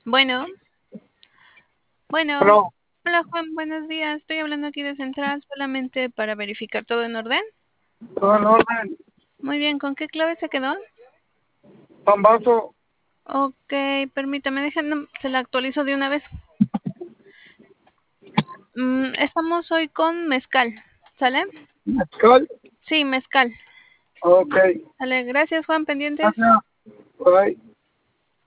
Bueno, bueno. Bueno, Hola Juan, buenos días. Estoy hablando aquí de Central solamente para verificar todo en orden. todo en orden. Muy bien, ¿con qué clave se quedó? Pambazo, Ok, permítame, se la actualizo de una vez. Estamos hoy con mezcal, ¿sale? mezcal. Sí, mezcal. Ok, Sale, gracias Juan, pendientes. gracias. Bye.